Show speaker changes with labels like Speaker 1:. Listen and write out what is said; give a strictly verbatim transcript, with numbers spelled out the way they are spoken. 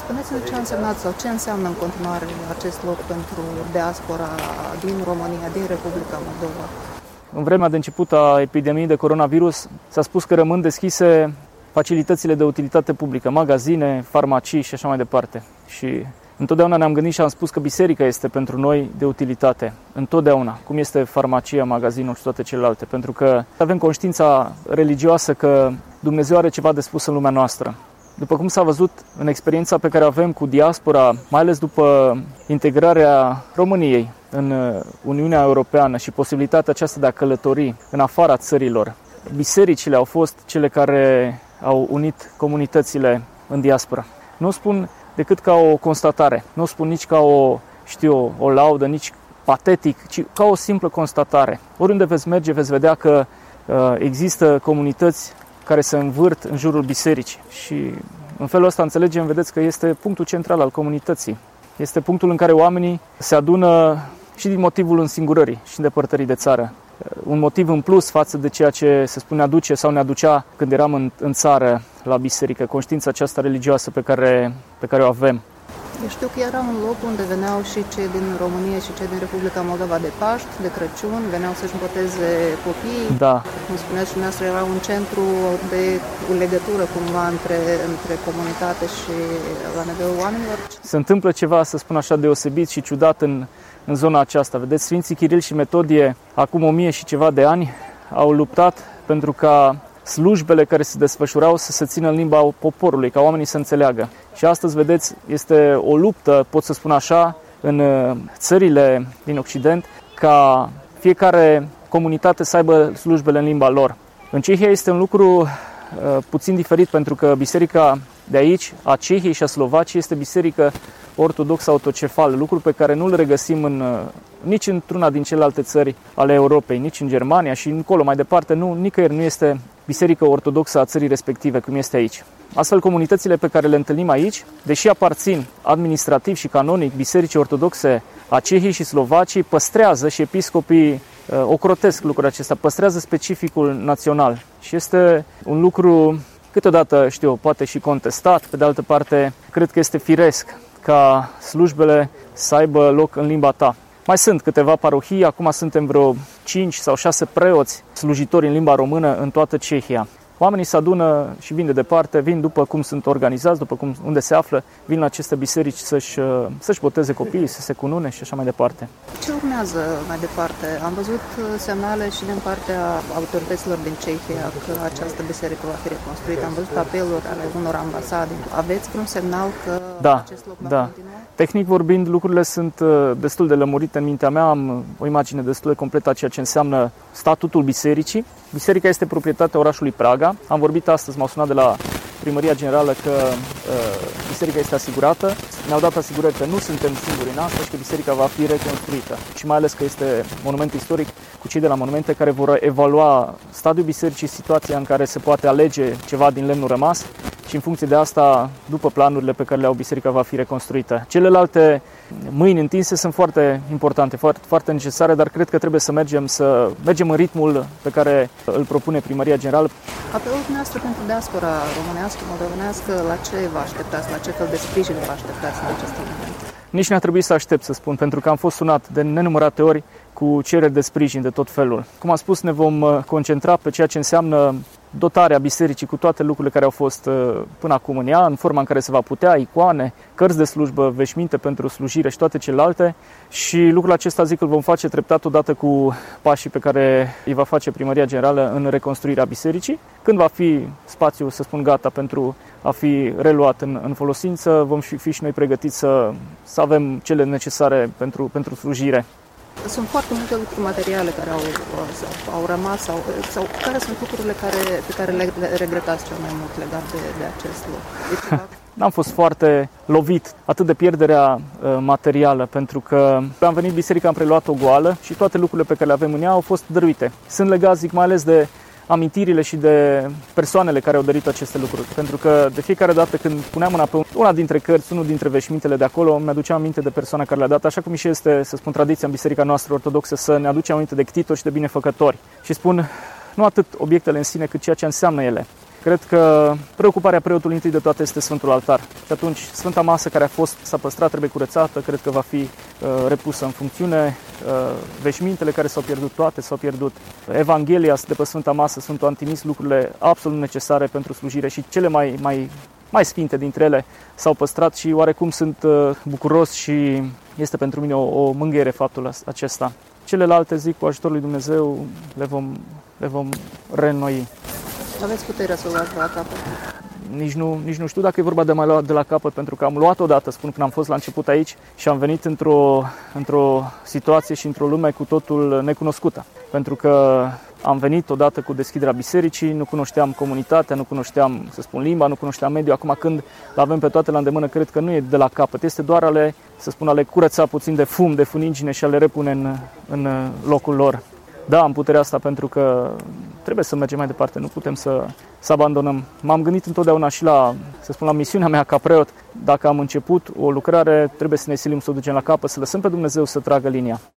Speaker 1: Spuneți-ne ce a însemnat sau ce înseamnă în continuare acest loc pentru diaspora din România, din Republica Moldova?
Speaker 2: În vremea de început a epidemiei de coronavirus s-a spus că rămân deschise facilitățile de utilitate publică, magazine, farmacii și așa mai departe. Și întotdeauna ne-am gândit și am spus că biserica este pentru noi de utilitate. Întotdeauna, cum este farmacia, magazinul și toate celelalte. Pentru că avem conștiința religioasă că Dumnezeu are ceva de spus în lumea noastră. După cum s-a văzut în experiența pe care o avem cu diaspora, mai ales după integrarea României în Uniunea Europeană și posibilitatea aceasta de a călători în afara țărilor, bisericile au fost cele care au unit comunitățile în diaspora. Nu o spun decât ca o constatare, nu o spun nici ca o, știu, o laudă, nici patetic, ci ca o simplă constatare. Oriunde veți merge, veți vedea că uh, există comunități care se învârt în jurul bisericii și în felul ăsta înțelegem, vedeți că este punctul central al comunității. Este punctul în care oamenii se adună și din motivul însingurării și îndepărtării de țară. Un motiv în plus față de ceea ce se spune aduce sau ne aducea când eram în, în țară la biserică, conștiința aceasta religioasă pe care, pe care o avem.
Speaker 1: Eu știu că era un loc unde veneau și cei din România și cei din Republica Moldova de Paști, de Crăciun, veneau să-și boteze copiii.
Speaker 2: Da.
Speaker 1: Cum spuneați și dumneavoastră, era un centru de legătură cumva între, între comunitate și la nivelul oamenilor.
Speaker 2: Se întâmplă ceva, să spun așa, deosebit și ciudat în, în zona aceasta. Vedeți, Sfinții Chiril și Metodie, acum o mie și ceva de ani, au luptat pentru ca slujbele care se desfășurau să se țină în limba poporului, ca oamenii să înțeleagă. Și astăzi, vedeți, este o luptă, pot să spun așa, în țările din Occident, ca fiecare comunitate să aibă slujbele în limba lor. În Cehia este un lucru uh, puțin diferit, pentru că biserica de aici, a Cehiei și a Slovaciei, este biserică ortodoxă autocefală, lucru pe care nu-l regăsim în, nici într-una din celelalte țări ale Europei, nici în Germania și încolo mai departe, nu, nicăieri nu este biserică ortodoxă a țării respective, cum este aici. Astfel, comunitățile pe care le întâlnim aici, deși aparțin administrativ și canonic bisericii ortodoxe a Cehiei și Slovaciei, păstrează și episcopii uh, ocrotesc lucrul acesta, păstrează specificul național. Și este un lucru câteodată, știu, poate și contestat, pe de altă parte, cred că este firesc ca slujbele să aibă loc în limba ta. Mai sunt câteva parohii, acum suntem vreo cinci sau șase preoți slujitori în limba română în toată Cehia. Oamenii se adună și vin de departe, vin după cum sunt organizați, după cum, unde se află, vin la aceste biserici să-și, să-și boteze copiii, să se cunune și așa mai departe.
Speaker 1: Ce urmează mai departe? Am văzut semnale și din partea autorităților din Cehia că această biserică va fi reconstruită. Am văzut apeluri ale unor ambasade. Aveți vreun semnal că
Speaker 2: da,
Speaker 1: acest loc va
Speaker 2: da.
Speaker 1: continua?
Speaker 2: Tehnic vorbind, lucrurile sunt destul de lămurite în mintea mea, am o imagine destul de completă a ceea ce înseamnă statutul bisericii. Biserica este proprietatea orașului Praga. Am vorbit astăzi, m-au sunat de la Primăria Generală că uh, biserica este asigurată. Ne-au dat asigurări că nu suntem singuri în asta și că biserica va fi reconstruită. Și mai ales că este monument istoric, cu cei de la monumente care vor evalua stadiul bisericii, situația în care se poate alege ceva din lemnul rămas și în funcție de asta, după planurile pe care le au, biserica va fi reconstruită. Celelalte mâini întinse sunt foarte importante, foarte, foarte necesare, dar cred că trebuie să mergem, să mergem în ritmul pe care îl propune Primăria Generală.
Speaker 1: Apelul dumneavoastră pentru diaspora românească, moldovenească, la ce vă așteptați, la ce fel de sprijin vă așteptați în acest moment?
Speaker 2: Nici n-a trebuit să aștept, să spun, pentru că am fost sunat de nenumărate ori cu cereri de sprijin de tot felul. Cum am spus, ne vom concentra pe ceea ce înseamnă dotarea bisericii cu toate lucrurile care au fost până acum în ea, în forma în care se va putea, icoane, cărți de slujbă, veșminte pentru slujire și toate celelalte. Și lucrul acesta, zic, îl vom face treptat odată cu pașii pe care îi va face Primăria Generală în reconstruirea bisericii. Când va fi spațiul, să spun, gata pentru a fi reluat în, în folosință, vom fi, fi și noi pregătiți să, să avem cele necesare pentru, pentru slujire.
Speaker 1: Sunt foarte multe lucruri materiale care au, au rămas sau, sau care sunt lucrurile care, pe care le regretați cel mai mult legat de, de acest loc? Deci,
Speaker 2: N-am fost foarte lovit atât de pierderea uh, materială, pentru că am venit biserica, am preluat-o goală și toate lucrurile pe care le avem în ea au fost dăruite. Sunt legați, zic, mai ales de amintirile și de persoanele care au dărit aceste lucruri. Pentru că de fiecare dată când puneam mâna pe una dintre cărți, unul dintre veșmintele de acolo, mi-aduceam aminte de persoana care le-a dat, așa cum și este, să spun, tradiția în biserica noastră ortodoxă, să ne aducem aminte de ctitori și de binefăcători. Și spun, nu atât obiectele în sine, cât ceea ce înseamnă ele. Cred că preocuparea preotului întâi de toate este Sfântul Altar. Și atunci Sfânta Masă care a fost, s-a păstrat, trebuie curățată, cred că va fi uh, repusă în funcțiune. Uh, veșmintele care s-au pierdut toate, s-au pierdut. Evanghelia de pe Sfânta Masă, Sfântul Antimis, lucrurile absolut necesare pentru slujire și cele mai, mai, mai sfinte dintre ele s-au păstrat și oarecum sunt uh, bucuros și este pentru mine o, o mângâiere faptul acesta. Celelalte, zic, cu ajutorul lui Dumnezeu le vom, le vom reînnoi.
Speaker 1: Aveți puterea să o luați la capăt?
Speaker 2: Nici nu, nici nu știu dacă e vorba de mai luat de la capăt, pentru că am luat odată, spun, când am fost la început aici și am venit într-o, într-o situație și într-o lume cu totul necunoscută. Pentru că am venit odată cu deschiderea bisericii, nu cunoșteam comunitatea, nu cunoșteam, să spun, limba, nu cunoșteam mediul. Acum când le avem pe toate la îndemână, cred că nu e de la capăt, este doar a le, să spun, a le curăța puțin de fum, de funingine și a le repune în, în locul lor. Da, am puterea asta pentru că trebuie să mergem mai departe, nu putem să, să abandonăm. M-am gândit întotdeauna și la, să spun, la misiunea mea ca preot. Dacă am început o lucrare, trebuie să ne silim să o ducem la capăt, să lăsăm pe Dumnezeu să tragă linia.